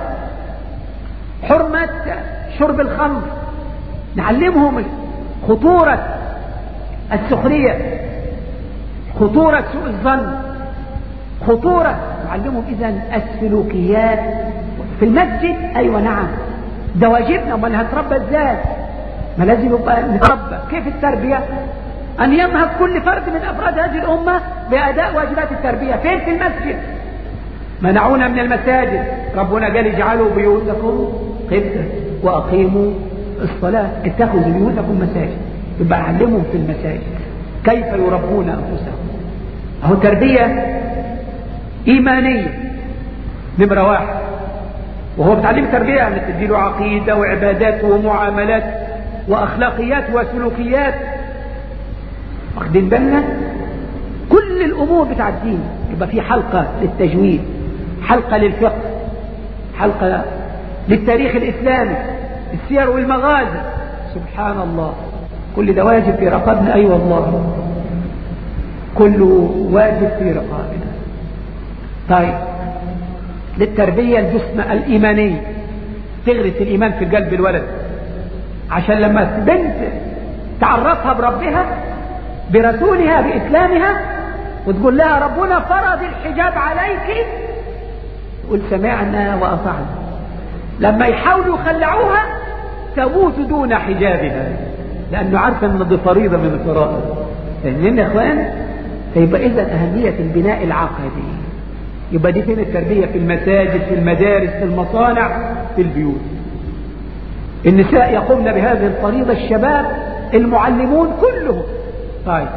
حرمة شرب الخمر، نعلمهم خطورة السخرية، خطورة سوء الظن، خطورة، نعلمهم إذن السلوكيات في المسجد. أيوة نعم، ده واجبنا، امال هنتربى ازاي؟ ما لازم يبقى نتربى. كيف التربية؟ أن ينهض كل فرد من أفراد هذه الأمة بأداء واجبات التربية. فين؟ في المسجد. منعونا من المساجد، ربنا قال اجعلوا بيوتكم قبلة وأقيموا الصلاة، اتخذوا بيوتكم مساجد. يبقى علمهم في المساجد كيف يربون أنفسهم. أهو تربية إيمانية نمرة واحد، وهو بتعلم تربية يعني تديله عقيدة وعبادات ومعاملات وأخلاقيات وسلوكيات. واخدين بالنا؟ كل الأمور بتاع الدين. يبقى في حلقة للتجويد، حلقة للفقه، حلقة للتاريخ الإسلامي، السير والمغازي. سبحان الله، كل ده واجب في رقابنا. أي أيوة والله، كله واجب في رقابنا. طيب، للتربية الجسم الإيمانية، تغرس الإيمان في قلب الولد، عشان لما بنت تعرفها بربها برسولها بإسلامها وتقول لها ربنا فرض الحجاب عليك، تقول سمعنا وأطعنا. لما يحاولوا يخلعوها تموت دون حجابها، لأنه عارفة أن دي فريضة من الفرائض. فاهمين يا إخوان؟ فيبقى إذن أهمية البناء العقدي. يبقى دي فين التربية؟ في المساجد، في المدارس، في المصانع، في البيوت. النساء يقومن بهذه الفريضة، الشباب المعلمون كلهم. طيب،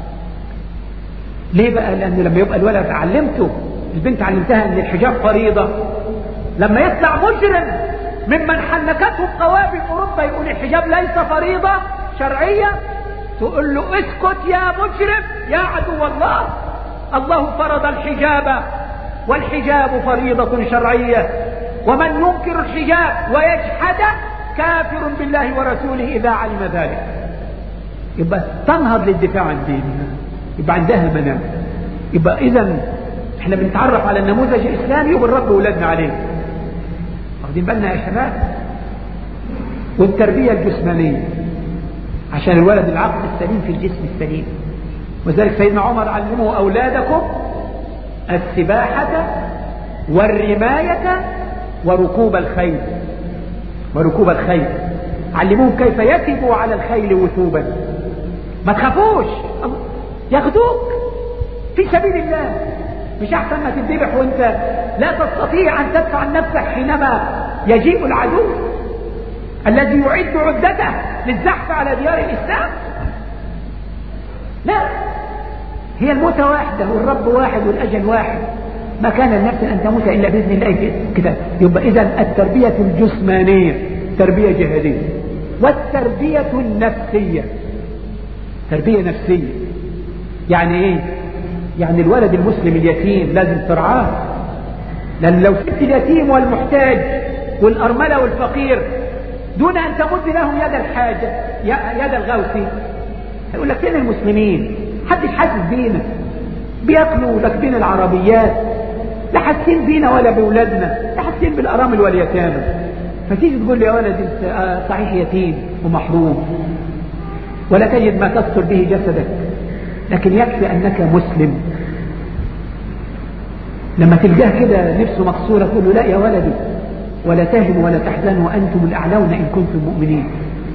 ليه بقى؟ لأنه لما يبقى الولد علمته، البنت علمتها أن الحجاب فريضة، لما يطلع مجرم ممن حنكته قوابل أوروبا يقول الحجاب ليس فريضة شرعية، تقول له اسكت يا مجرم يا عدو الله، الله فرض الحجاب والحجاب فريضة شرعية، ومن ينكر الحجاب ويجحد كافر بالله ورسوله إذا علم ذلك. يبقى تنهض للدفاع عن دينها، يبقى عندها منام. يبقى إذن احنا بنتعرف على النموذج الإسلامي وبنربي أولادنا عليه. واخدين بالنا يا شباب؟ والتربية الجسمانية عشان الولد العقل السليم في الجسم السليم. وذلك سيدنا عمر علموا أولادكم السباحة والرماية وركوب الخيل، وركوب الخيل علموهم كيف يكبوا على الخيل وثوبا. ما تخافوش، ياخدوك في سبيل الله. مش احسن ما تذبح وانت لا تستطيع ان تدفع عن نفسك حينما يجيء العدو الذي يعد عدته للزحف على ديار الاسلام؟ لا، هي الموتة واحدة والرب واحد والأجل واحد، ما كان النفس أن تموت إلا بإذن الله في كتاب. يبقى إذن التربية الجسمانية تربية جهادية، والتربية النفسية تربية نفسية. يعني إيه؟ يعني الولد المسلم اليتيم لازم ترعاه، لأن لو سبت اليتيم والمحتاج والأرملة والفقير دون أن تمد لهم يد الحاجة يد الغوث، هيقول لك فين المسلمين؟ حدش حاسس بينا، بياكلوا راكبين العربيات، لا حاسين بينا ولا بولادنا، لا حاسين بالارامل واليتامى. فتيجي تقول لي يا ولدي صحيح يتيم ومحروم ولا تجد ما تستر به جسدك، لكن يكفي أنك مسلم. لما تلقاه كده نفسه مكسورة تقول له لا يا ولدي ولا تهنوا ولا تحزنوا وأنتم الأعلون إن كنتم مؤمنين.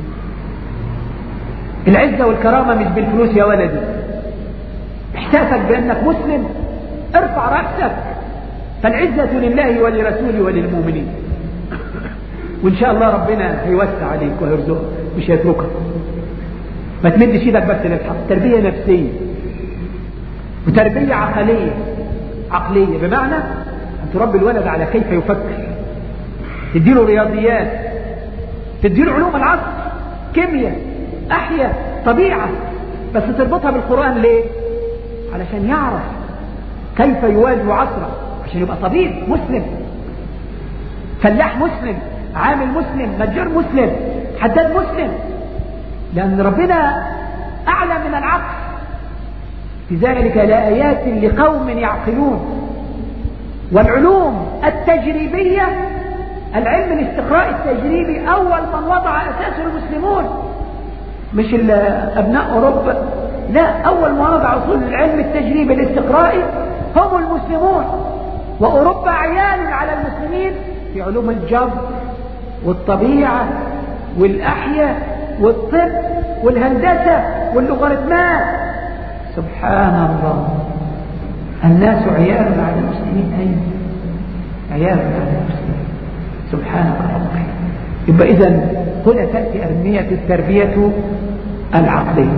العزة والكرامة مش بالفلوس يا ولدي، احساسك بأنك مسلم، ارفع رأسك، فالعزة لله ولرسوله وللمؤمنين. وإن شاء الله ربنا هيوسع عليك ويرزقك مش هيتركك. ما تمدش ايدك بس للحق. تربية نفسية وتربية عقلية عقلية بمعنى أن تربي الولد على كيف يفكر، تديله رياضيات، تديله علوم العصر، كيمياء، أحياء، طبيعة، بس تربطها بالقرآن. ليه؟ علشان يعرف كيف يواجه عصره، عشان يبقى طبيب مسلم، فلاح مسلم، عامل مسلم، نجار مسلم، حداد مسلم، لأن ربنا أعلى من العقل. لذلك لآيات لقوم يعقلون. والعلوم التجريبية، العلم الاستقراء التجريبي أول من وضع أساسه المسلمون، مش أبناء أوروبا، لا، أول من وضع أصول العلم التجريبي الاستقرائي هم المسلمون. وأوروبا عيال على المسلمين في علوم الجبر والطبيعة والأحياء والطب والهندسة واللوغاريتمات. سبحان الله، الناس عيال على المسلمين. أين عيال على المسلمين؟ سبحان الله. يبقى إذن هنا تأتي أهمية التربية العقلية،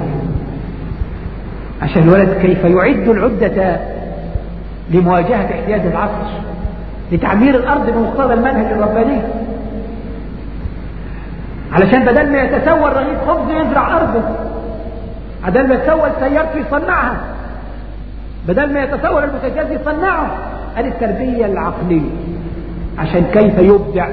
عشان الولد كيف يعد العدة لمواجهة احتياج العصر، لتعمير الأرض بمقتضى المنهج الرباني، علشان بدل ما يتسول رغيف خبز يزرع أرضه، بدل ما يتسول سيارته يصنعها، بدل ما يتسول المتجاز يصنعه. هذه التربية العقلية عشان كيف يبدع.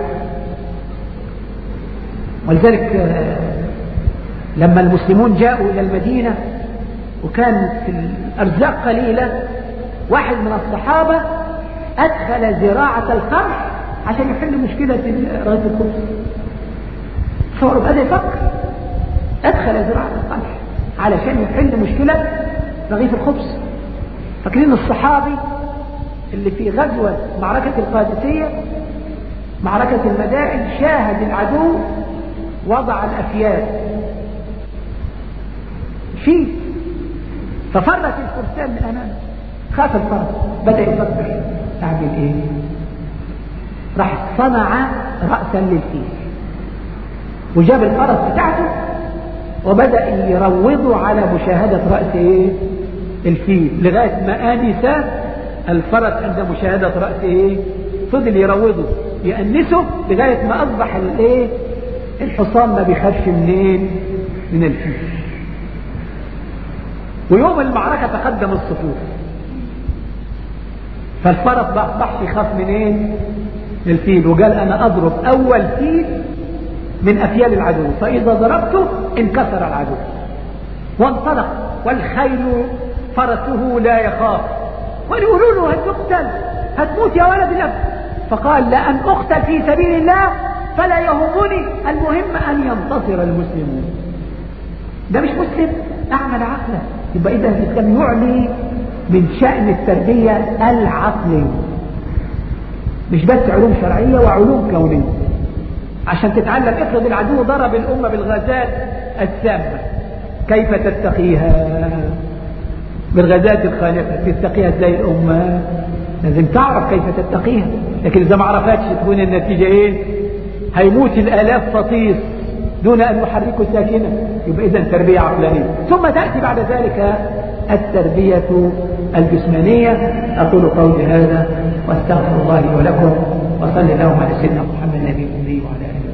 ولذلك لما المسلمون جاءوا إلى المدينة وكانت الأرزاق قليلة، واحد من الصحابة أدخل زراعة القمح عشان يحل مشكلة رغيف الخبز. صوروا بدأ يفكر، أدخل زراعة القمح علشان يحل مشكلة رغيف الخبز. فاكرين الصحابي اللي في غزوة معركة القادسية، معركة المدائن، شاهد العدو وضع الأفيال فيه، ففرت الفرسان من أمامه، خاف الفرس، بدأ يفكر أعمل إيه؟ راح صنع رأسا للفيل وجاب الفرس بتاعته وبدأ يروضه على مشاهدة رأس إيه؟ الفيل، لغاية ما آنس الفرس عند مشاهدة رأس إيه؟ فضل يروضه يأنسه لغاية ما أصبح الإيه؟ الحصان ما بيخافش منين؟ من الفيل. ويوم المعركة تقدم الصفوف، فالفرس ما أصبحش يخاف منين؟ من الفيل، وقال أنا أضرب أول فيل من أفيال العدو، فإذا ضربته انكسر العدو. وانطلق والخيل فرسه لا يخاف، ويقولوا له هتقتل، هتموت يا ولد الأب، فقال لأن أقتل في سبيل الله فلا يهمني، المهم أن ينتصر المسلمون. ده مش مسلم، أعمل عقله. يبقى إذا الإسلام يعلي من شأن التربية العقلية، مش بس علوم شرعية وعلوم كونية، عشان تتعلم. افرض العدو ضرب الأمة بالغازات السامة، كيف تتقيها؟ بالغازات الخانقة تتقيها ازاي الأمة؟ لازم تعرف كيف تتقيها، لكن إذا ما عرفتش تكون النتيجة إيه؟ هيموت الآلاف فطيس دون أن يحركوا ساكنة. يبقى إذن تربية عقلانية. ثم تأتي بعد ذلك التربية الجسمانية. أقول قولي هذا واستغفر الله ولكم، وصلى اللهم على سيدنا محمد النبي الأمي وعلى آله.